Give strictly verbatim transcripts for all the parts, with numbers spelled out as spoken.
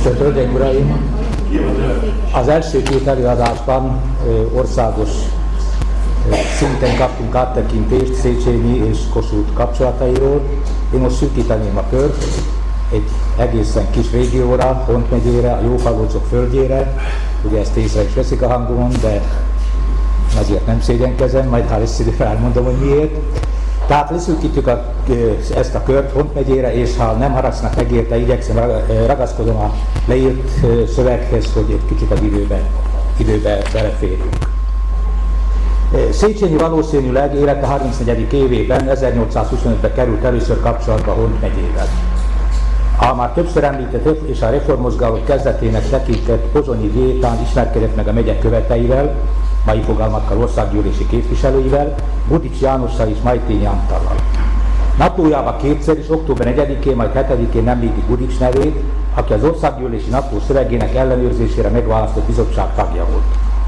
Tisztelt Hölgyeim, Uraim! Az első két előadásban országos szinten kaptunk áttekintést Széchenyi és Kossuth kapcsolatairól. Én most szűkíteném a kört egy egészen kis régióra, Hont megyére, a Jófalócok földjére. Ugye ezt észre is veszik a hangomon, de azért nem szégyenkezem, majd ha lesz időre elmondom, hogy miért. Tehát leszűkítjük a, ezt a kört Hont megyére, és ha nem haragsznak meg érte, igyekszem, ragaszkodom a leírt szöveghez, hogy egy kicsit az időbe, időbe beleférjünk. Széchenyi valószínűleg élete harmincnegyedik évében, ezernyolcszázhuszonötben került először kapcsolatba Hont megyével. A már többször említett és a reformmozgalom kezdetének tekintett Pozsonyi diétán ismerkedett meg a megye követeivel, mai fogalmakkal országgyűlési képviselőivel, Budics Jánossal és Majtényi Antallal. Naplójában kétszer is, október negyedikén, majd hetedikén említi Budics nevét, aki az országgyűlési napló szövegének ellenőrzésére megválasztott bizottság tagja volt.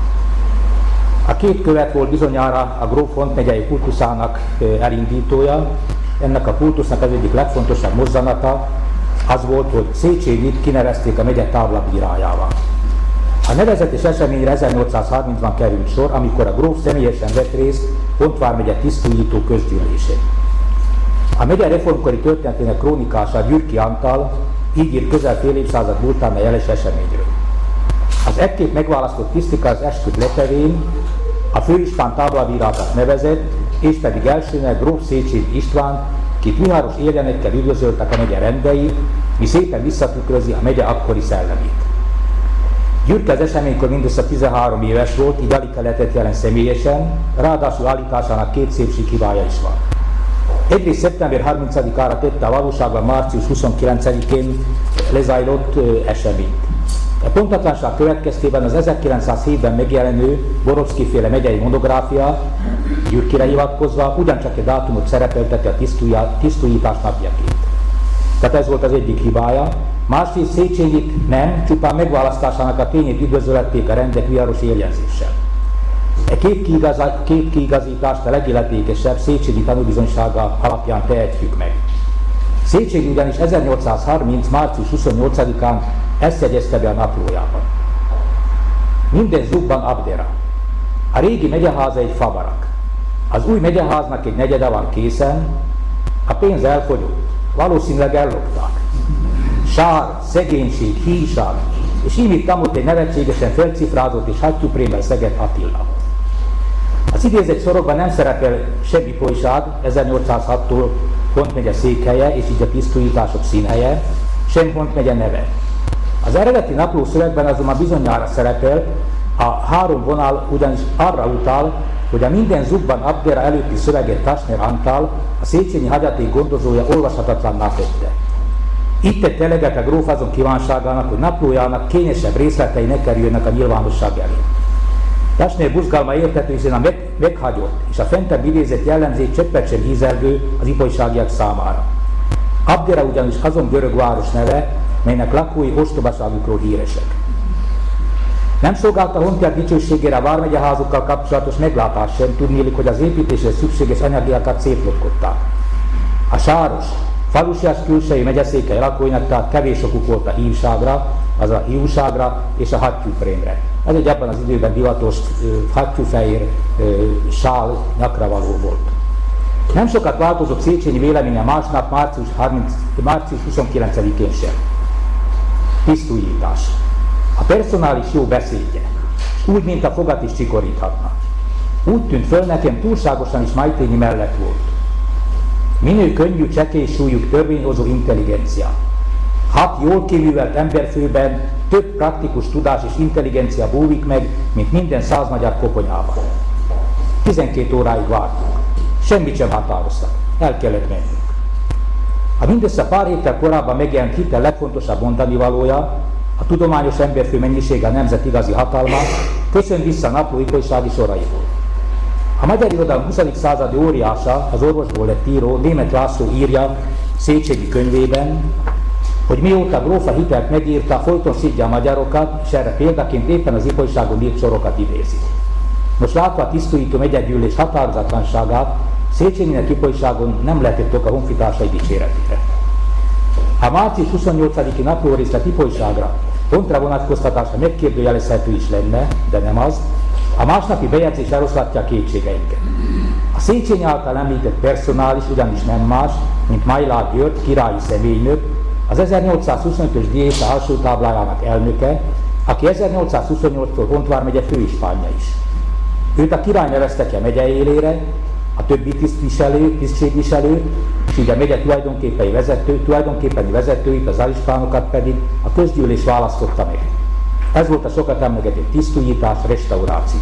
A két követ volt bizonyára a gróf Hont megyei kultuszának elindítója. Ennek a kultusznak az egyik legfontosabb mozzanata az volt, hogy Széchenyit kinevezték a megye táblabírájává. A nevezetes eseményre ezernyolcszázharmincban került sor, amikor a gróf személyesen vett részt Hont vármegye tisztújító közgyűlésén. A megye reformkori történetének krónikása Gyürki Antal így írt közel fél évszázad múltán a jeles eseményről. Az ekképp megválasztott tisztika az esküt letevén a főispán táblabírákat nevezett, és pedig elsőnek gróf Széchenyi István, kit viharos éljenekkel üdvözöltek a megye rendei, mi szépen visszatükrözi a megye akkori szellemét. Gyürke az eseménykor mindössze tizenhárom éves volt, így alig lehetett jelen személyesen, ráadásul állításának két szépség hibája is van. Egyrészt szeptember harmincadikára tette a valóságban március huszonkilencedikén lezajlott ö, eseményt. A pontatlanság következtében az ezerkilencszázhétben megjelenő Borovszky-féle megyei monográfia Gyürkire hivatkozva ugyancsak egy dátumot szerepelteti a tisztújítás napjaként. Tehát ez volt az egyik hibája. Másrészt Széchenyit nem, csupán megválasztásának a tényét üdvözölették a rendek viharos éljegyzéssel. E két, kiigazá, két kiigazítást a legilletékesebb Széchenyi tanúbizonysága alapján tehetjük meg. Széchenyi ugyanis ezernyolcszázharminc. március huszonnyolcadikán ezt jegyezte be a naplójában. Minden zugban Abdera. A régi megyeháza egy fabarak. Az új megyeháznak egy negyede van készen, a pénz elfogyott, valószínűleg ellopták. Sár, szegénység, híjság, és így tamott egy nevetségesen felcifrázott és hattyúprémmel szegett Attila. Az idézett sorokban nem szerepel semmi folyság, ezernyolcszázhattól Hont megye székhelye és így a tisztújítások színhelye, sem Hont megye neve. Az eredeti napló szövegben azonban bizonyára szerepel, a három vonal ugyanis arra utal, hogy a minden zugban Abdera előtti szöveget Tasner Antal, a Széchenyi hagyaték gondozója olvashatatlanná tette. Itt tett eleget a gróf azon kívánságának, hogy naplójának kényesebb részletei ne kerüljenek a nyilvánosság elé. Tasner buzgalma értetően a meg, meghagyott és a fentebb idézett jellemzét csöppet sem hízelgő az ipolyságiak számára. Abdera ugyanis azon görög város neve, melynek lakói ostobaságukról híresek. Nem szolgálta Hontiak dicsőségére a vármegyeházukkal kapcsolatos meglátás sem, tudnélik, hogy az építésre szükséges anyagiakat szétlopkodták. A sáros, falusias külsejű megyeszékely lakóinak tehát kevés okuk volt a hívságra, az a hiúságra és a hattyúprémre. Ez egy abban az időben divatos hattyúfehér sál nyakra való volt. Nem sokat változott Széchenyi véleménye másnap, március, március huszonkilencedikén sem. Tisztújítás. A personális jó beszédje, úgy, mint a fogat is csikoríthatna. Úgy tűnt föl nekem, túlságosan is Majtényi mellett volt. Minő könnyű, csekély súlyuk törvényhozó intelligencia. Hat jól kiművelt emberfőben több praktikus tudás és intelligencia búvik meg, mint minden száz magyar koponyában. tizenkét óráig vártunk. Semmit sem határoztak. El kellett mennünk. A mindössze pár héttel korábban megjelent hitel legfontosabb mondanivalója, a tudományos emberfő mennyisége a nemzet igazi hatalma, köszön vissza a napló ipolysági soraiból. A magyar irodalom huszadik századi óriása, az orvosból lett író, Németh László írja Széchenyi könyvében, hogy mióta gróf a hitelt megírta, folyton szidja a magyarokat, és erre példaként éppen az ipolyságon írt sorokat idézi. Most látva a tisztújító megyegyűlés határozatlanságát, Széchenyinek ipolyságon nem lehetett ok a honfitársai dicséretére. A március huszonnyolcadiki naplórészlet ipolyságra pontra vonatkoztatása megkérdőjelezhető is lenne, de nem az, a másnapi bejegyzés eloszlatja a kétségeinket. A Széchenyi által említett personális ugyanis nem más, mint Majlár György, királyi személynök, az ezernyolcszázhuszonötös diéta alsó táblájának elnöke, aki ezernyolcszázhuszonnyolctól Hont vármegye főispánja is. Őt a király nevezte ki a megye élére, a többi tisztviselő, tisztségviselő, és így a megye tulajdonképpeni vezető, tulajdonképpeni vezetőit, az alispánokat pedig a közgyűlés választotta meg. Ez volt a sokat emlegetett tisztújítás, restauráció.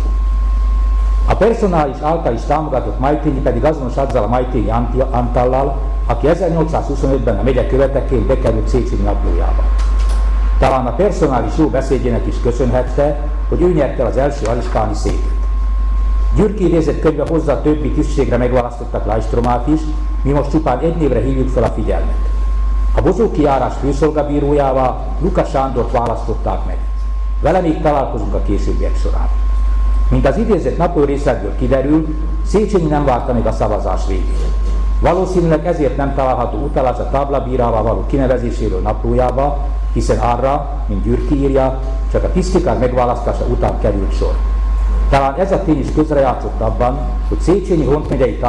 A personális által is támogatott Majtényi pedig azonos azzal a Majtényi Antallal, aki ezernyolcszázhuszonötben a megye követeként bekerült Széchenyi naplójába. Talán a personális jó beszédjének is köszönhette, hogy ő nyerte az első alispáni széket. Gyürk idézett könyve hozza a többi tisztségre megválasztottak Lajstromát is, mi most csupán egy névre hívjuk fel a figyelmet. A bozóki járás főszolgabírójává Lukas Sándort választották meg. Vele még találkozunk a későbbiek során. Mint az idézett naplórészletből kiderül, Széchenyi nem várta meg a szavazás végét. Valószínűleg ezért nem található utalás a táblabírává való kinevezéséről naplójába, hiszen arra, mint Gyürk írja, csak a tisztikák megválasztása után került sor. Talán ez a tény is közrejátszott abban, hogy Széchenyi Hont megyei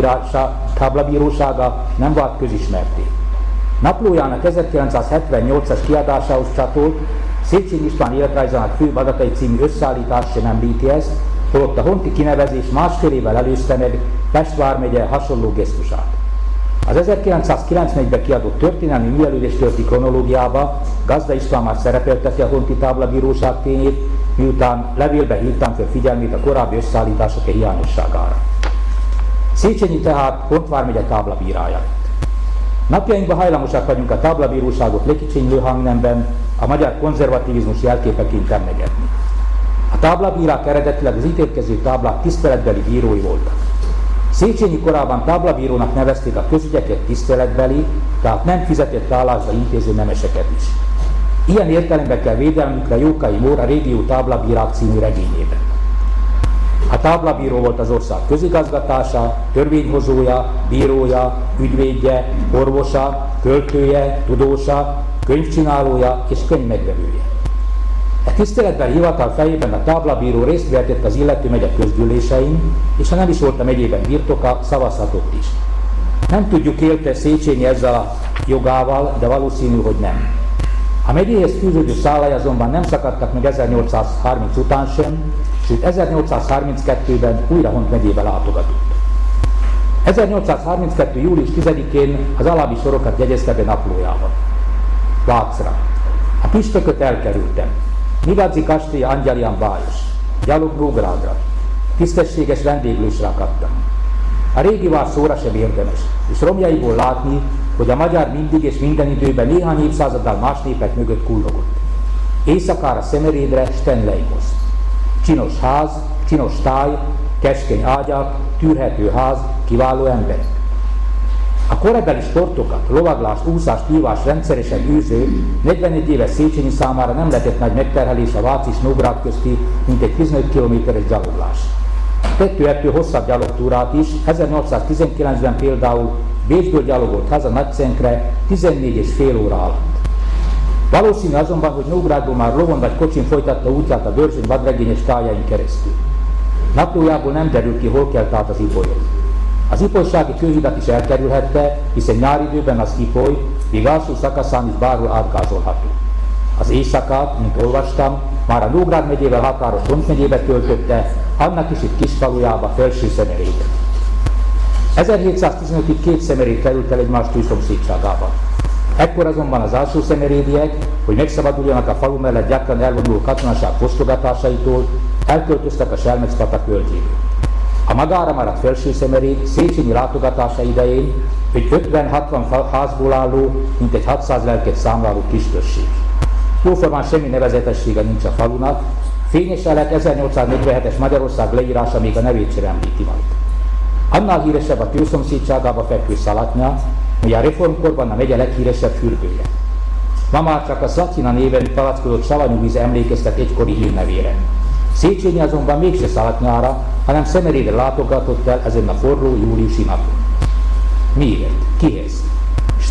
táblabírósága nem vált közismerté. Naplójának ezerkilencszázhetvennyolcas kiadásához csatolt Széchenyi István életrajzának főbb adatai című összeállítás sem említi ezt, holott a honti kinevezés másfél évvel előzte meg Pest vármegye hasonló gesztusát. Az ezerkilencszázkilencvenegyben kiadott történelmi művelődés törti kronológiába Gazda István már szerepelteti a honti táblabíróság tényét, miután levélbe hívtam fel figyelmét a korábbi összeállítások hiányosságára. Széchenyi tehát Hont vármegye táblabírája lett. Napjainkban hajlamosak vagyunk a táblabíróságot lekicsinylő hangnemben a magyar konzervativizmus jelképeként emlegetni. A táblabírák eredetileg az ítélkező táblák tiszteletbeli bírói voltak. Széchenyi korában táblabírónak nevezték a közügyeket tiszteletbeli, tehát nem fizetett állásba intéző nemeseket is. Ilyen értelemben kell védelmükre Jókai Mór a Régió táblabírák című regényében. A táblabíró volt az ország közigazgatása, törvényhozója, bírója, ügyvédje, orvosa, költője, tudósa, könyvcsinálója és könyvmegvevője. A tiszteletbeli hivatal fejében a táblabíró részt vehetett az illető megye közgyűlésein, és ha nem is volt a megyében birtoka, szavazhatott is. Nem tudjuk, élte Széchenyi ezzel a jogával, de valószínű, hogy nem. A megyéhez fűződő szállai azonban nem szakadtak meg ezernyolcszázharminc után sem, sőt ezernyolcszázharminckettőben újra Hont megyébe látogatott. ezernyolcszázharminckettő. július tizedikén az alábbi sorokat jegyezte be naplójában. Vácra. A püspököt elkerültem. Migádzi kastély Angyalian bájos. Gyalog Nógrádra. Tisztességes vendéglősre akadtam. A régi vár szóra sem érdemes, és romjaiból látni, hogy a magyar mindig és minden időben néhány évszázaddal más népek mögött kullogott. Éjszakára Szemerédre, Stenleihoz. Csinos ház, csinos táj, keskeny ágyak, tűrhető ház, kiváló emberek. A korabeli sportokat, lovaglást, úszást, kívást rendszeresen űző, negyvenegy éves Széchenyi számára nem lehetett nagy megterhelés a Vác és Nógrád közti mintegy tizenöt kilométeres gyaloglás. Tettő ettől hosszabb gyalogtúrát is, ezernyolcszáztizenkilencben például Bécsből gyalogolt haza Nagyszenkre tizennégy és fél óra alatt. Valószínű azonban, hogy Nógrádból már lovon vagy kocsin folytatta útját a Börzsöny vadregényes tájain keresztül. Naplójából nem derül ki, hol kelt át az Ipolyon. Az ipolysági kőhidat is elkerülhette, hiszen nyári időben az Ipoly még alsó szakaszán is bárhol átgázolható. Az éjszakát, mint olvastam, már a Nógrád megyével határos Hont megyébe töltötte, annak is itt kis falujába, Felső Szemerédet. ezerhétszáztizenötig két Szemeréd került el egymás tűzszomszédságába. Ekkor azonban az alsó szemerédiek, hogy megszabaduljanak a falu mellett gyakran elvonuló katonaság fosztogatásaitól, elköltöztek a Selmec-patak völgyébe. A magára maradt Felső Szemeréd Széchenyi látogatása idején egy ötven-hatvan házból álló, mintegy hatszáz lelket számláló kisközség. Jóformán semmi nevezetessége nincs a falunak, fényes elek ezernyolcszáznegyvenhetes Magyarország leírása még a nevét sem említi majd. Annál híresebb a tőszomszédságába fekvő Szalatnya, mely a reformkorban a megye leghíresebb fürdője. Ma már csak a Szlatina néven palackozott savanyú víz emlékeztet egykori hírnevére. Széchenyi azonban mégse Szalatnyára, hanem Szemerédre látogatott el ezen a forró júliusi napon. Miért? Kihez?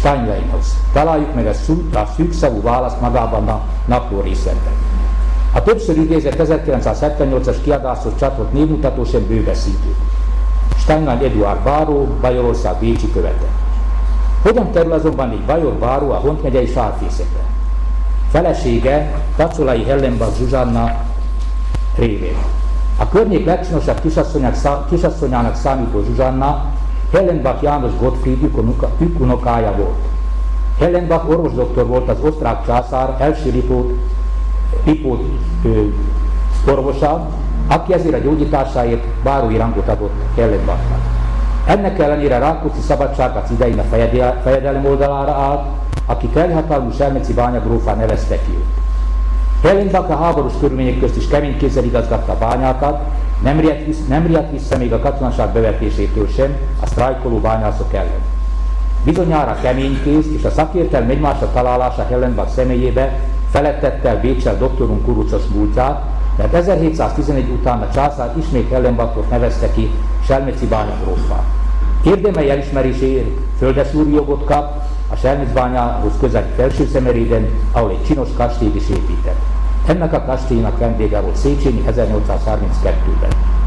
Steinleinhoz. Találjuk meg a szűkszavú választ magában a napló részletben. A többször idézett ezerkilencszázhetvennyolcas kiadáshoz csatolt névmutató sem bőveszítő. Steinlein Eduard báró, Bajorország bécsi követe. Hogyan kerül azonban egy bajor báró a Hont megyei sárfészetre? Felesége Tacolai Hellenbach Zsuzsanna révén. A környék legcsinosabb kisasszonyának számító Zsuzsanna Hellenbach János Gottfried ükunokája volt. Hellenbach orvosdoktor volt az osztrák császár első Lipót, Lipót ö, orvosa, aki ezért a gyógyításáért bárói rangot adott Hellenbachnak. Ennek ellenére Rákóczi szabadságharc idején a fejedelem oldalára állt, aki teljhatalmú Selmeci bányagrófá nevezte ki őt. Hellenbach a háborús körülmények közt is kemény kézzel igazgatta a bányákat, nem riadt, vissza, nem riadt vissza még a katonaság bevetésétől sem a sztrájkoló bányászok ellen. Bizonyára keménykéz és a szakértelmi egymásra találása Hellenbach személyébe felettette el Béccsel doktorunk kurucos múltját, mert ezerhétszáztizenegy után a császár ismét Hellenbachot nevezte ki Selmeci bányagróffá. Érdemei elismeréséért földesúri jogot kap a Selmecbányához közeli Felső-Szemeréden, ahol egy csinos kastélyt is épített. Ennek a kastélynak vendége volt Széchenyi ezernyolcszázharminckettőben.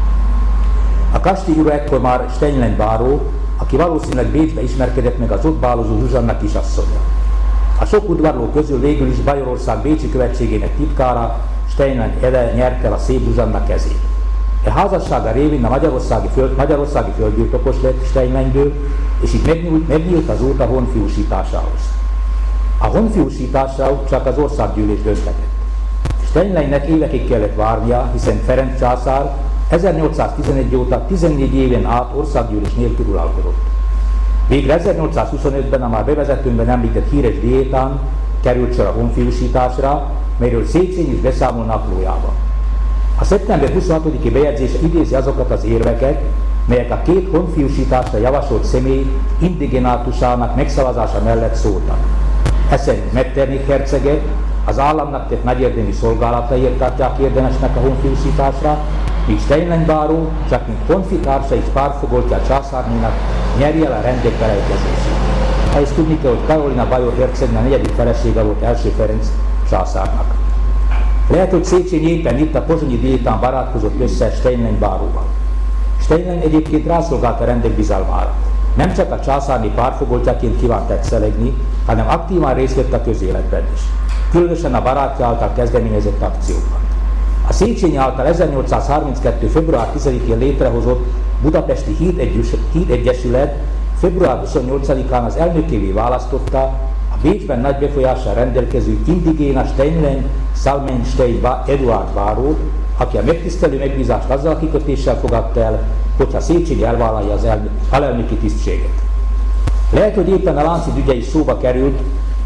A kastély ura ekkor már Steinlein báró, aki valószínűleg Bécsbe ismerkedett meg az ott bálozó Zsuzsanna kisasszonya. A sok udvarló közül végül is Bajorország bécsi követségének titkára Steinlein Ede nyerte el a szép Zsuzsanna kezét. E házassága révén a magyarországi, föld, magyarországi földbirtokos lett Steinleinből, és így megnyílt, megnyílt az út a honfiúsításához. A honfiúsításra csak az országgyűlés döntetett. Steinleinnek évekig kellett várnia, hiszen Ferenc császár ezernyolcszáztizenegy óta tizennégy éven át országgyűlés nélkül uralkodott. Végre ezernyolcszázhuszonötben a már bevezetőmben említett híres diétán került sor a honfiúsításra, melyről Széchenyi is beszámol naplójában. A szeptember huszonhatodiki bejegyzése idézi azokat az érveket, melyek a két honfiúsításra javasolt személy indigenátusának megszavazása mellett szóltak. Ez szerint Metternich hercege az államnak tett nagyérdemű szolgálataiért tartják érdemesnek a honfiúsításra, míg Steinlein báró csak mint honfitársa és pártfogoltja a császárnénak nyerje el a rendek beleegyezését. Ehhez tudni kell, hogy Karolina bajor hercegnő a negyedik felesége volt első Ferenc császárnak. Lehet, hogy Széchenyi éppen itt a pozsonyi diétán barátkozott össze Steinlein báróval. Steinlein egyébként rászolgált a rendek bizalmára. Nem csak a császárné pártfogoltjaként kívánt tetszelegni, hanem aktívan részt vett a közéletben is, különösen a barátja által kezdeményezett akciókban. A Széchenyi által ezernyolcszázharminckettő. február tizedikén létrehozott Budapesti Hídegyesület február huszonnyolcadikán az elnökévé választotta a Bécsben nagy befolyással rendelkező indigéna Steinlein Salmenstein Eduard bárót, aki a megtisztelő megbízást azzal a kikötéssel fogadta el, hogyha Széchenyi elvállalja az alelnöki tisztséget. Lehet, hogy éppen a Lánchíd ügye is szóba került,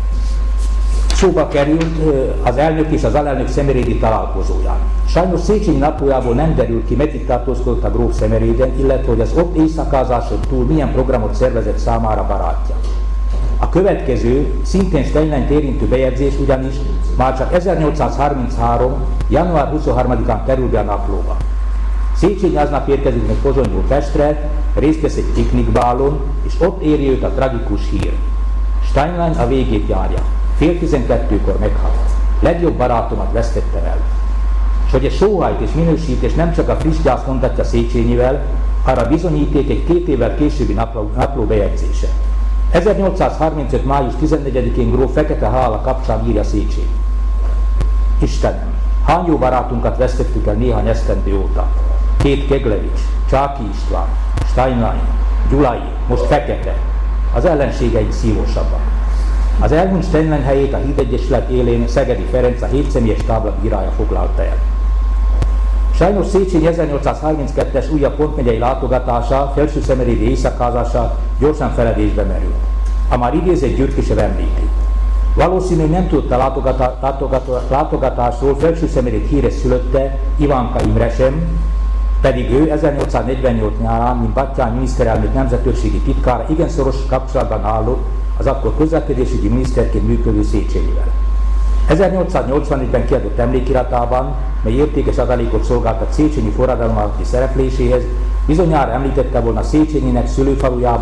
szóba került az elnök és az alelnök szemerédi találkozóján. Sajnos Széchenyi naplójából nem derül ki, meddig tartózkodott a gróf Szemeréden, illetve hogy az ott éjszakázáson túl milyen programot szervezett számára barátja. A következő, szintén Steinleint érintő bejegyzés ugyanis már csak ezernyolcszázharminchárom. január huszonharmadikán kerül be a naplóba. Széchenyi aznap érkezik meg Pozsonyból Pestre, részt vesz egy piknikbálon, és ott éri őt a tragikus hír. Steinlein a végét járja. Fél tizenkettőkor meghalt. Legjobb barátomat vesztettem el. És hogy egy sóhajt és minősítés nem csak a friss gyász mondatja Széchenyivel, arra bizonyíték egy két évvel későbbi napló, napló bejegyzése. ezernyolcszázharmincöt. május tizennegyedikén gróf Fekete Hála kapcsán írja Széchenyi. Istenem, hány jó barátunkat vesztettük el néhány esztendő óta. Két Keglevics, Csáky István, Steinlein, Gyulai, most Fekete. Az ellenségeink szívósabbak. Az elhunyt Steinlein helyét a Hídegyesület élén Szegedi Ferenc, a hétszemélyes tábla bírája foglalta el. Sajnos Széchenyi ezernyolcszázharminckettes újabb pontmegyei látogatása, Felső-Szemerédi éjszakázása gyorsan feledésbe merült. A már idézett Gyürk sem említi. Valószínű, nem tudta látogatá látogatásról Felső-Szemeréd híres szülötte, Ivánka Imre sem, pedig ő ezernyolcszáznegyvennyolc nyárán, mint Batthyány miniszterelnök nemzetőrségi titkára igen szoros kapcsolatban állott az akkor közlekedésügyi miniszterként működő Széchenyivel. ezernyolcszáznyolcvanegyben kiadott emlékiratában, mely értékes adalékot szolgáltat Széchenyi forradalom alatti szerepléséhez, bizonyára említette volna Széchenyinek szülőfalujában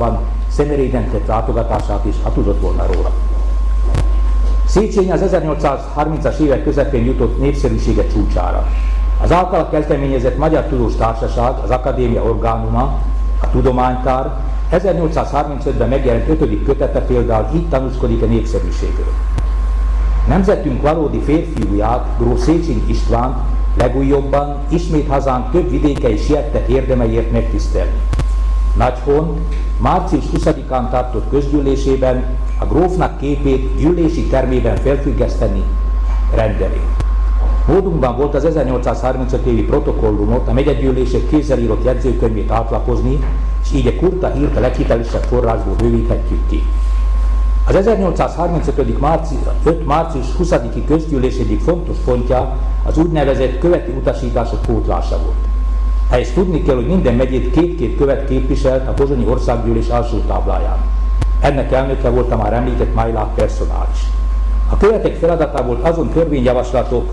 Szemeréden tett látogatását is, ha tudott volna róla. Széchenyi az ezernyolcszázharmincas évek közepén jutott népszerűsége csúcsára. Az általa kezdeményezett Magyar Tudós Társaság, az Akadémia orgánuma, a Tudománykár ezernyolcszázharmincötben megjelent ötödik kötete például így tanúskodik a népszerűségről. Nemzetünk valódi férfiúját, gróf Széchenyi Istvánt legújabban ismét hazánk több vidékei siettek érdemeiért megtisztelni. Nagyhont március huszadikán tartott közgyűlésében a grófnak képét gyűlési termében felfüggeszteni rendeli. Módunkban volt az ezernyolcszázharmincöt évi protokollumot, a megyegyűlések kézzel írott jegyzőkönyvét átlapozni, és így a kurta hírt a leghitelesebb forrásból bővíthetjük ki. Az ezernyolcszázharmincöt. március huszadiki közgyűlés egyik fontos pontja az úgynevezett követi utasítások pótlása volt. Ehhez tudni kell, hogy minden megyét két-két követ képviselt a pozsonyi országgyűlés alsó tábláján. Ennek elnöke volt a már említett Majlát personális. A követek feladata volt azon törvényjavaslatok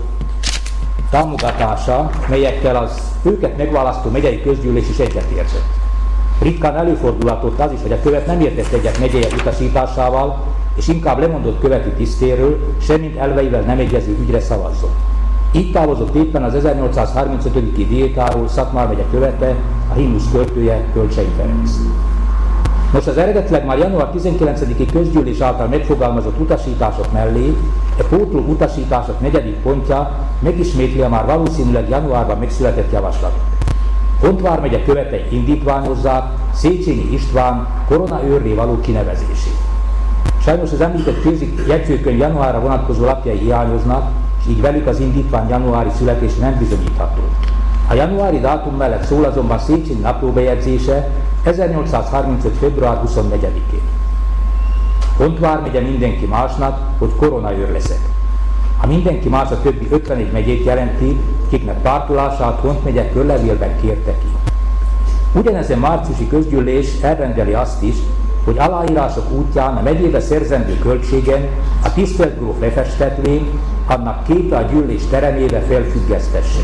támogatása, melyekkel az őket megválasztó megyei közgyűlés is egyetértett. Ritkán előfordulhatott az is, hogy a követ nem értett egyet megyei utasításával, és inkább lemondott követi tisztéről, semmint elveivel nem egyező ügyre szavazott. Így távozott éppen az ezernyolcszázharmincöt. diétáról Szatmár megye követe, a himnusz költője, Kölcsei Ferenc. Nos, az eredetileg már január tizenkilencediki közgyűlés által megfogalmazott utasítások mellé a pótló utasítások negyedik pontja megismétli a már valószínűleg januárban megszületett javaslatot. Hont vármegye követei indítványozzák Széchenyi István koronaőrré való kinevezését. Sajnos az említett kézi jegyzőkönyv januárra vonatkozó lapjai hiányoznak, és így velük az indítvány januári születése nem bizonyítható. A januári dátum mellett szól azonban Széchenyi naplóbejegyzése ezernyolcszázharmincöt. február huszonnegyedikén. Hont vármegye mindenki másnak, hogy koronaőr leszek. A mindenki más a többi ötvenegy megyét jelenti, kiknek pártolását Hont megye körlevélben kérte ki. Ugyanezen márciusi közgyűlés elrendeli azt is, hogy aláírások útján a megyébe szerzendő költségen a tisztelt gróf lefestetvény, annak képe a gyűlés teremébe felfüggesztessen.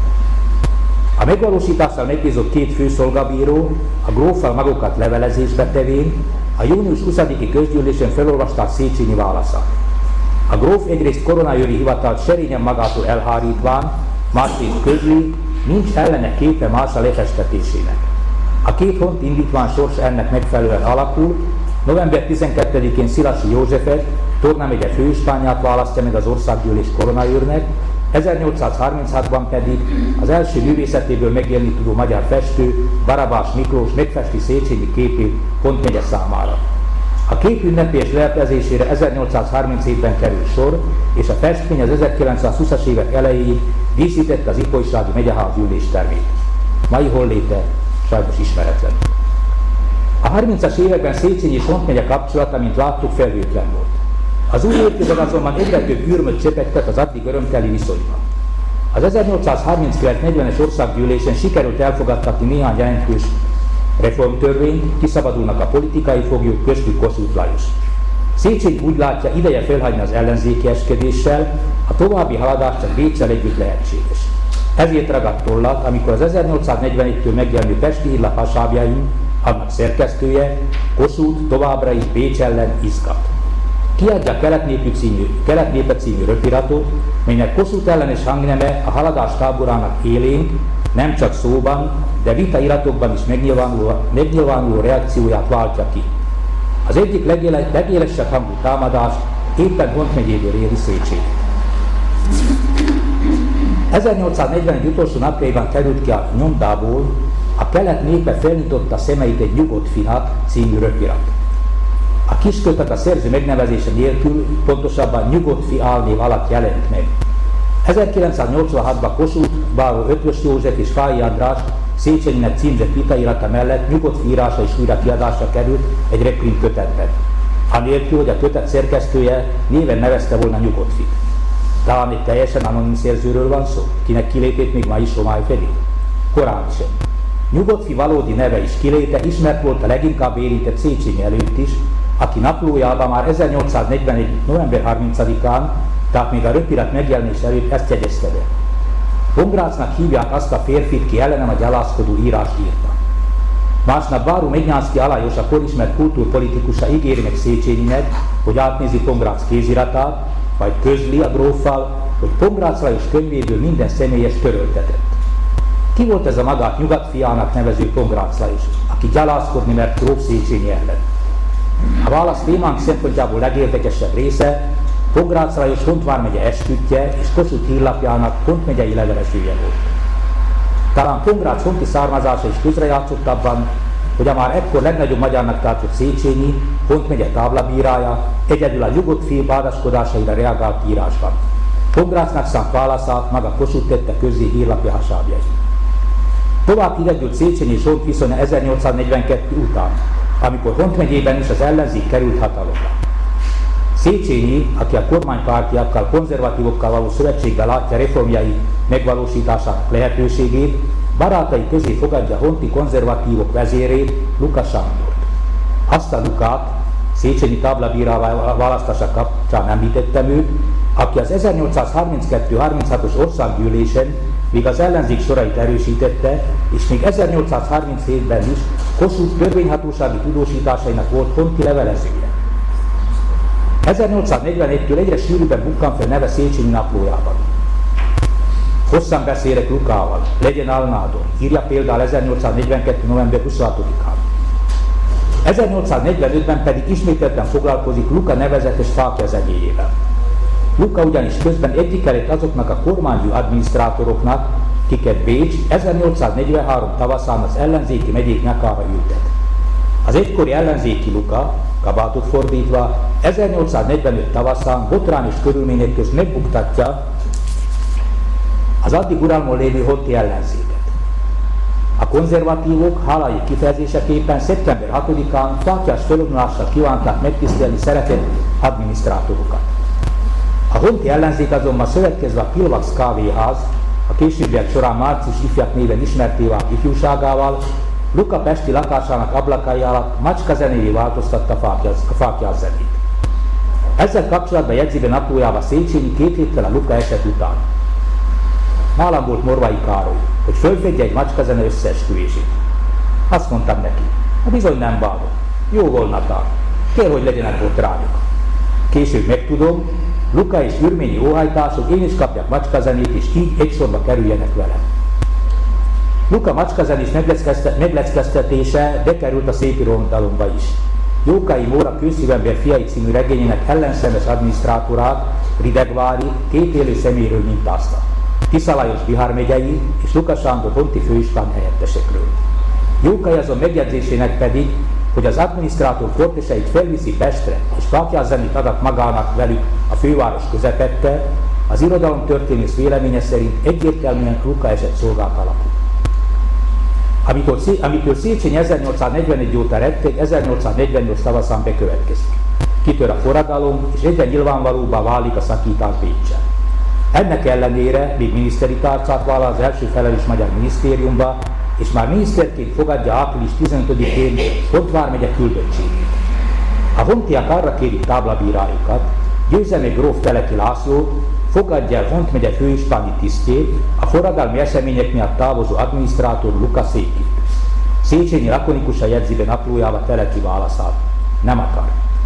A megvalósítással megbízott két főszolgabíró, a gróffal magukat levelezésbe tevén, a június huszadiki közgyűlésen felolvasták Széchenyi válaszát. A gróf egyrészt koronaőri hivatalt serényen magától elhárítván, másrészt közli, nincs ellene képe más a lefestetésének. A két Hont indítvány sorsa ennek megfelelően alakul, november tizenkettedikén Szilasi Józsefet, Torna megye főispánját választja meg az országgyűlés koronaőrnek, ezernyolcszázharminchatban pedig az első művészetéből megélni tudó magyar festő, Barabás Miklós megfesti Széchenyi képét Hont megye számára. A kép ünnepélyes leletezésére ezernyolcszázharminchétben került sor, és a festmény az ezerkilencszázhúszas évek elejéig díszítette az ipolysági megyeház gyűléstermét. Mai holléte sajnos ismeretlen. A harmincas években Széchenyi és Hont megye kapcsolata, mint láttuk, felhőtlen volt. Az új évtized azonban egyre több űrmöt csepegtet az addig örömteli viszonyban. Az ezernyolcszázharminckilenc negyvenes országgyűlésen sikerült elfogadtatni néhány jelentős reformtörvényt, kiszabadulnak a politikai foglyok, köztük Kossuth Lajos. Széchenyi úgy látja, ideje felhagyni az ellenzéki eskedéssel, a további haladás csak Béccsel együtt lehetséges. Ezért ragadt tollat, amikor az ezernyolcszáznegyvenegytől megjelenő Pesti Hírlap hasábjain, annak szerkesztője, Kossuth továbbra is Bécs ellen izgat. Kiadja a Kelet-népe című röpiratot, melynek Kossuth ellenes hangneme a haladás táborának élén, nem csak szóban, de vitairatokban is megnyilvánuló, megnyilvánuló reakcióját váltja ki. Az egyik legéle, legélesebb hangú támadás éppen Hont megyéből éri Széchenyi. ezernyolcszáznegyvenegy utolsó napjaiban került ki a nyomdából a Kelet népe felnyitotta szemeit egy nyugodt finak című röpirat. A kiskötet a szerző megnevezése nélkül, pontosabban Nyugodt fi álnév alatt jelent meg. ezerkilencszáznyolcvanhatban Kossuth, báró Ötvös József és Fáy András Széchenyinek címzett vitairata mellett Nyugodt fi írása és újra kiadásra került egy reprint kötetben. Anélkül, hogy a kötet szerkesztője néven nevezte volna Nyugodt fit. Talán egy teljesen anonim szerzőről van szó, kinek kilétét még ma is homály fedi? Korán sem. Nyugodt fi valódi neve és kiléte ismert volt a leginkább érintett Széchenyi előtt is, aki naplójában már ezernyolcszáznegyvenegy. november harmincadikán, tehát még a röpirat megjelenés előtt ezt jegyezte be. Pongrácznak hívják azt a férfit, ki ellenem a gyalázkodó írást írta. Másnap Báró Megnyánszky Alajos, a korismert kultúrpolitikusa ígéri meg Széchenyinek, hogy átnézi Pongrácz kéziratát, majd közli a gróffal, hogy Pongrácz Lajos könyvéből minden személyes töröltetett. Ki volt ez a magát nyugatfiának nevező Pongrácz Lajos, aki gyalászkodni mert gróf Széchenyi ellen? A válasz témánk szempontjából legérdekesebb része Pongrácz Lajos Hont vármegye esküdtje és Kossuth hírlapjának Hont megyei levelezője volt. Talán Pongrácz honti származása is közrejátszott abban, hogy a már ekkor legnagyobb magyarnak tartott Széchenyi, Hont megye táblabírája egyedül a nyugodt fél vádaskodásaira reagált írásban. Pongrácznak szánt válaszát maga Kossuth tette közzé hírlapja hasábjai. Tovább hidegült Széchenyi és Hont viszonya ezernyolcszáznegyvenkettő után, amikor Hont megyében is az ellenzék került hatalomra. Széchenyi, aki a kormánypártiakkal, konzervatívokkal való szövetségben látja reformjai megvalósításának lehetőségét, barátai közé fogadja honti konzervatívok vezérét, Luka Sándort. Azt a Lukát Széchenyi táblabírává választása kapcsán említettem őt, aki az ezernyolcszázharminckettő harminchatos országgyűlésen még az ellenzék sorait erősítette, és még ezernyolcszázharminchétben is Kossuth törvényhatósági tudósításainak volt honti levelezője. ezernyolcszáznegyvenettől egyre sűrűbben bukkan fel neve Széchenyi naplójában. Hosszan beszélek Lukával, legyen álnádon, írja például ezernyolcszáznegyvenkettő november huszonhatodikán. ezernyolcszáznegyvenötben pedig ismételten foglalkozik Luka nevezetes fáklyazegyéjével. Luka ugyanis közben egyike lett azoknak a kormányzó adminisztrátoroknak, kiket Bécs ezernyolcszáznegyvenhárom tavaszán az ellenzéki megyék nyakára ültet. Az egykori ellenzéki Luka, kabátot fordítva, ezernyolcszáznegyvenöt tavaszán botrányos körülmények közt megbuktatja az addig uralmon lévő honti ellenzéket. A konzervatívok hálai kifejezéseképpen szeptember hatodikán fáklyás felvonulással kívánták megtisztelni szeretett adminisztrátorokat. A honti ellenzék azonban szövetkezve a Pilvax kávéház, a későbbiek során Március ifjak néven ismerté vált ifjúságával, Luka pesti lakásának ablakai alatt macska zenéjé változtatta a fáklyás zenét. Ezzel kapcsolatban jegyzi be naplójába Széchenyi két héttel a Luka eset után. Nálam volt Morvai Károly, hogy fölfedje egy macska zene összeesküvését. Azt mondtam neki, ha bizony nem bánok, jó volna tán, kell, hogy legyenek botrányok. Később megtudom, Luka és ürményi óhajtások én is kapjak macskazenét, és így egy sorba kerüljenek vele. Luka macskazenés megleckeztetése bekerült a szépirodalomba is. Jókai Móra Kőszívember fiai című regényének ellenszemes adminisztrátorát, Ridegvári két élő személyről mintázta. Tisza Lajos Bihar megyei és Luka Sándor honti főispán helyettesekről. Jókai azon megjegyzésének pedig, hogy az adminisztrátor korteseit felviszi Pestre és fáklyászenét adat magának velük a főváros közepette, az irodalomtörténész véleménye szerint egyértelműen Luka eset szolgált alapú. Amitől, amitől Széchenyi ezernyolcszáznegyvenegy óta retteg, ezernyolcszáznegyvennyolc tavaszán bekövetkezik. Kitör a forradalom, és egyre nyilvánvalóbbá válik a szakítás Bécsen. Ennek ellenére még miniszteri tárcát vállal az első felelős magyar minisztériumba, és már miniszterként fogadja április tizenötödikén Hont vármegye küldöttségét. A hontiak arra kérik táblabírájukat, Győzelmi gróf Teleki László fogadja el Hont megye főispáni tisztjét, a forradalmi események miatt távozó adminisztrátor Luka székét. Széchenyi lakonikusan jegyzi be naplójába Teleki válaszát. Nem akar.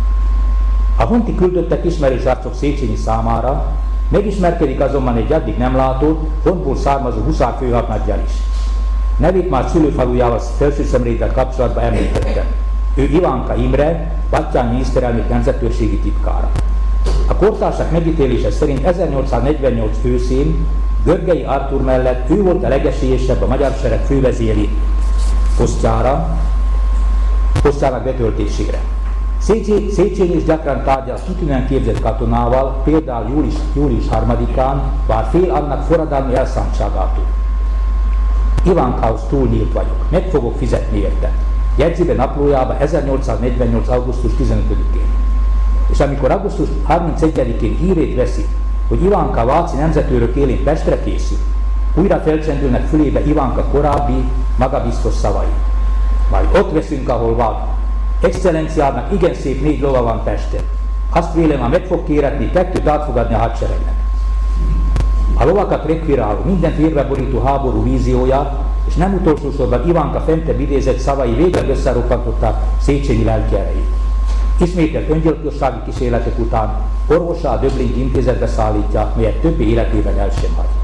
A honti küldöttek ismerős arcok Széchenyi számára, megismerkedik azonban egy addig nem látott, Hontból származó huszár főhadnaggyal is. Nevét már szülőfalujával Felsőszemréddel kapcsolatban említettem. Ő Ivánka Imre, Batthyány miniszterelnök nemzetőrségi titkára. A kortársak megítélése szerint ezernyolcszáznegyvennyolc őszén Görgei Artúr mellett ő volt a legesélyesebb a magyar sereg fővezéri posztjára, posztjának betöltésére. Széchenyi is gyakran tárgyal kitűnően képzett katonával, például július, július harmadikán, bár fél annak forradalmi elszántságától. Ivánkához túl nyílt vagyok, meg fogok fizetni érte. Jegyzi be naplójába ezernyolcszáznegyvennyolc augusztus tizenötödikén. És amikor augusztus harmincegyedikén hírét veszi, hogy Ivánka váci nemzetőrök élén Pestre készül, újra felcsendülnek fülébe Ivánka korábbi, magabiztos szavai. Majd ott veszünk, ahol van. Excellenciának igen szép négy lova van Pesten. Azt vélem, ha meg fog kéretni, kettőt átfogadni a hadseregnek. A lovakat rekviráló, mindent vérbe borító háború víziója és nem utolsó sorban Ivanka fentebb idézett szavai végleg összeroppantották Széchenyi lelki erejét. Ismételt öngyilkossági kísérletek után orvosa a Döblingi intézetbe szállítja, melyet többi életében el sem hagy.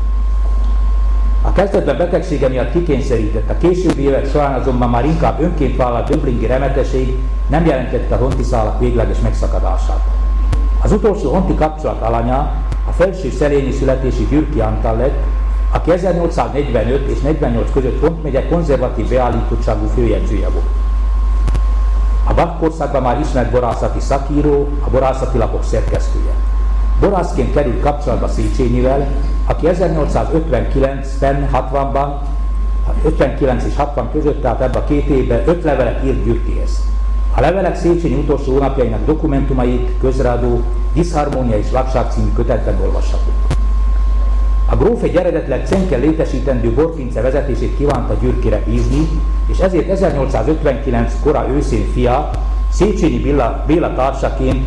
A kezdetben betegsége miatt kikényszerített, a későbbi évek során azonban már inkább önként vállalt döblingi remeteség nem jelentette a honti szálak végleges megszakadását. Az utolsó honti kapcsolat alanya a felső szelényi születésű Gyürki Antal lett, aki ezernyolcszáznegyvenöt és negyvennyolc között Hont megye konzervatív beállítottságú főjegyzője volt. A Bach korszakban már ismert borászati szakíró, a borászati lapok szerkesztője. Borászként került kapcsolatba Széchenyivel, aki ezernyolcszázötvenkilencben, hatvanban, ötvenkilenc és hatvan között, tehát ebben a két évben öt levelet írt Gyürkihez. A levelek Széchenyi utolsó hónapjainak dokumentumait közreadó Diszharmónia és Vakság című kötetben olvashatók. A gróf egy eredetileg Cenken létesítendő borpince vezetését kívánta Gyürkire bízni, és ezért ezernyolcszázötvenkilenc kora őszén fia, Széchenyi Béla, Béla társaként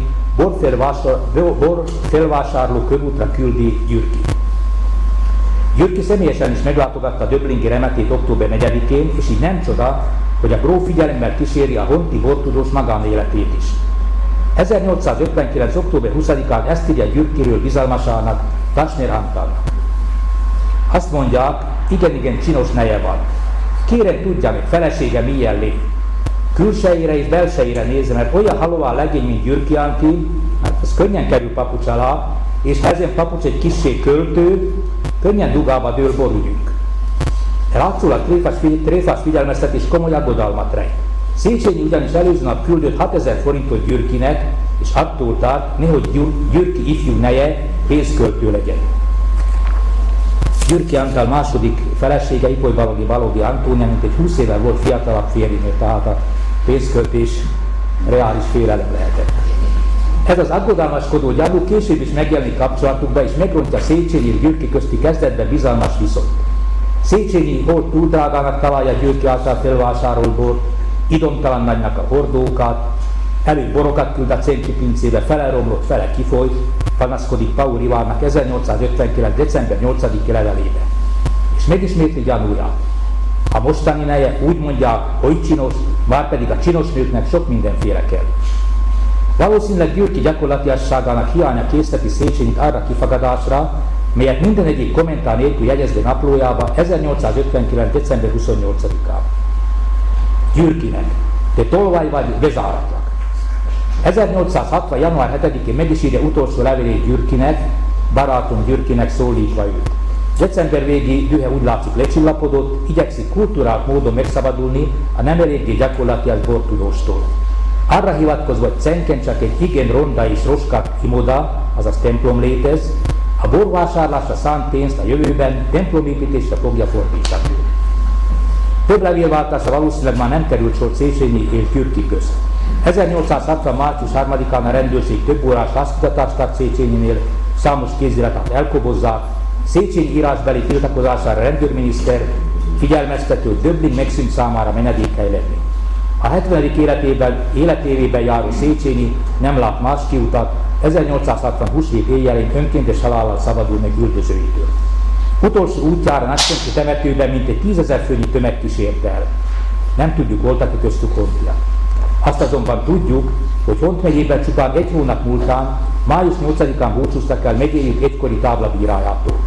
borfelvásárló körútra küldi Gyürkit. Gyürki személyesen is meglátogatta a döblingi remetét október negyedikén, és így nem csoda, hogy a gróf figyelemmel kíséri a honti bortudós magánéletét is. ezernyolcszázötvenkilenc október huszadikán ezt írja Gyürkiről bizalmasának, Tasner Antalnak. Azt mondják, igen-igen csinos neje van. Kérem tudja meg, felesége milyen lény. Külsejére és belsejére nézze, mert olyan halová legény, mint Gyürki Anti, hát az könnyen kerül papucs alá, és ha ezen papucs egy kissé költő, könnyen dugába dől borügyünk. Látszólag tréfás figyelmeztetés komoly aggodalmat rejt. Széchenyi ugyanis előző nap küldött hatezer forintot Gyürkinek, és attól tart, nehogy Gyürki ifjú neje pénzköltő legyen. Gyürki Antal második felesége, Ipoly Baloghi Baloghi Antónia, mint egy húsz éve volt fiatalabb férjénél, tehát a pénzköltés reális félelem lehetett. Ez az aggodalmaskodó gyanú később is megjelenik kapcsolatukba, és megrontja Széchenyi és Gyürki közti kezdetben bizalmas viszont. Széchenyi hol túl drágának találja Gyürki által felvásárolt bort, idomtalan nagynak a hordókat, előbb borokat küld a Cenki pincébe, fele romlott, fele kifolyt, panaszkodik Paul Ivánnak ezernyolcszázötvenkilenc december nyolcadiki levelébe. És megismétli gyanúját. A mostani neje úgy mondják, hogy csinos, már pedig a csinos nőknek sok mindenféle kell. Valószínűleg Gyürki gyakorlatiasságának hiánya készteti Széchenyit arra kifagadásra, melyet minden egyik kommentár nélkül jegyezve naplójába ezernyolcszázötvenkilenc december huszonnyolcadikán. Gyürkinek, te tolvaj vagy bezáratlak. ezernyolcszázhatvan január hetedikén meg is írja utolsó levélét Gyürkinek, barátom Gyürkinek szólítva őt. December végi dühe úgy látszik lecsillapodott, igyekszik kulturált módon megszabadulni a nem eléggé gyakorlatias bortudóstól. Arra hivatkozva, hogy Cenken csak egy igen ronda és roskát imoda, azaz templom létez, a borvásárlásra szánt pénzt a jövőben templomépítésre fogja fordítani. Több levélváltásra valószínűleg már nem került sor Széchenyi és Gyürki közt. ezernyolcszázhatvan március harmadikán a rendőrség több órás házkutatást tart Széchenyinél, számos kéziratot elkobozzák, Széchenyi írásbeli tiltakozására a rendőrminiszter figyelmeztető, hogy Döbling megszűnt számára menedékhely lenni. A hetvenedik életében, életévében járó Széchenyi nem lát más kiutat, ezernyolcszázhatvan húsvét éjjelén önkéntes halállal szabadul meg üldözőitől. Utolsó útjára Nagycenki temetőben mintegy tízezer főnyi tömeg kísérte el. Nem tudjuk, voltak-e köztük hontiak. Azt azonban tudjuk, hogy Hont megyében csupán egy hónap múltán, május nyolcadikán búcsúztak el megyéjük egykori táblabírájától.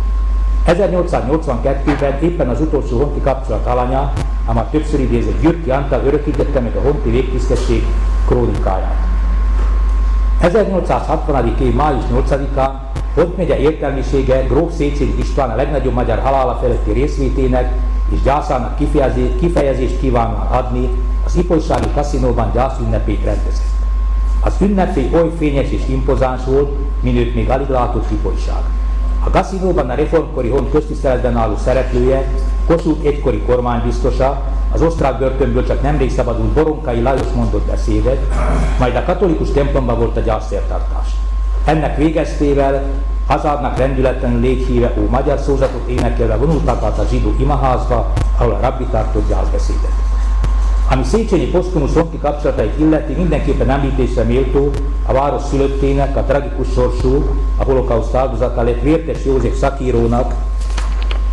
ezernyolcszáznyolcvankettőben éppen az utolsó honti kapcsolat alanya, a már többször idézett Gyürki Antal örökítette meg a honti végtisztesség krónikáját. ezernyolcszázhatvan. év május nyolcadikán Hont megye értelmisége gróf Széchenyi István a legnagyobb magyar halála feletti részvétének és gyászának kifejezést kívánván adni, az ipolysági kaszinóban gyászünnepét rendezett. Az ünnepé oly fényes és impozáns volt, minőtt még alig látott ipolyság. A kaszinóban a reformkori Hont köztiszteletben álló szereplője, Kossuth egykori kormánybiztosa, az osztrák börtönből csak nemrég szabadult Boronkai Lajos mondott beszédet, majd a katolikus templomban volt a gyászszertartás. Ennek végeztével hazának rendületlenül léghíve ó magyar szózatot énekelve vonultak át a zsidó imaházba, ahol a rabbi tartott gyászbeszédet. Ami Széchenyi posztumusz honti kapcsolatait illeti, mindenképpen említésre méltó a város szülöttének, a tragikus sorsú, a holokauszt áldozata lett Vértes József szakírónak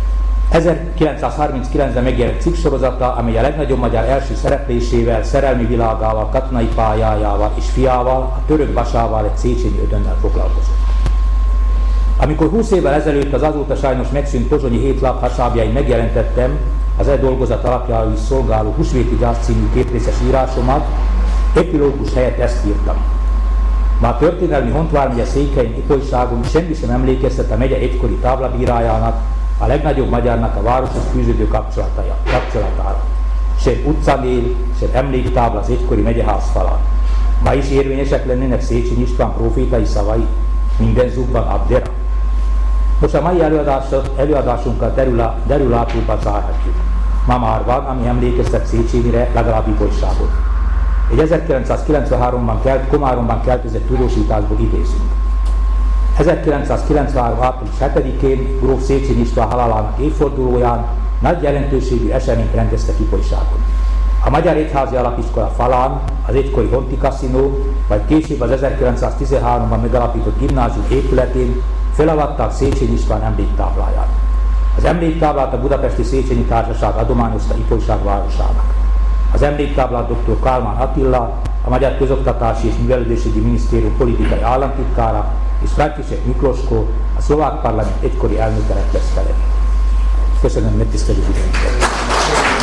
ezerkilencszázharminckilencben megjelent cikksorozata, amely a legnagyobb magyar első szereplésével, szerelmi világával, katonai pályájával és fiával, a török Basával egy széchenyi ödönnel foglalkozott. Amikor húsz évvel ezelőtt az azóta sajnos megszűnt pozsonyi hétlap hasábjain megjelentettem az e dolgozat alapjául is szolgáló Húsvéti gyász című kétrészes írásomat, epilógus helyett ezt írtam. Már a történelmi Hontvár megye székhelyi ipolyságon semmi sem emlékeztet a megye egykori táblabírájának, a legnagyobb magyarnak a városhoz fűződő kapcsolatára. Sem utcanél, sem emléktábla az egykori megyeház falán. Ma is érvényesek lennének Széchenyi István profétai szavai, minden zugban Abdera. Most a mai előadásunkat derülátóban zárhatjuk. Ma már van, ami emlékeztet Széchenyire, legalább ipolyságot. Egy ezerkilencszázkilencvenháromban kelt, Komáromban keltezett tudósításból idézünk. ezerkilencszázkilencvenhárom. április hetedikén gróf Széchenyi István halálának évfordulóján nagy jelentőségű eseményt rendeztek Ipolyságon. A Magyar Egyházi Alapiskola falán az egykori Honti kaszinó, vagy később az ezerkilencszáztizenháromban megalapított gimnázium épületén felavatták Széchenyi István emléktábláját. Az emléktáblát a Budapesti Széchenyi Társaság adományozta Ipolyság városának. Az emléktáblát dr. Kálmán Attila, a Magyar Közoktatási és Művelődésügyi Minisztérium politikai államtitkára, és František Miklosko, a szlovák parlament egykori elnöke lett lesz felé. Köszönöm, megtisztelő figyelmüket!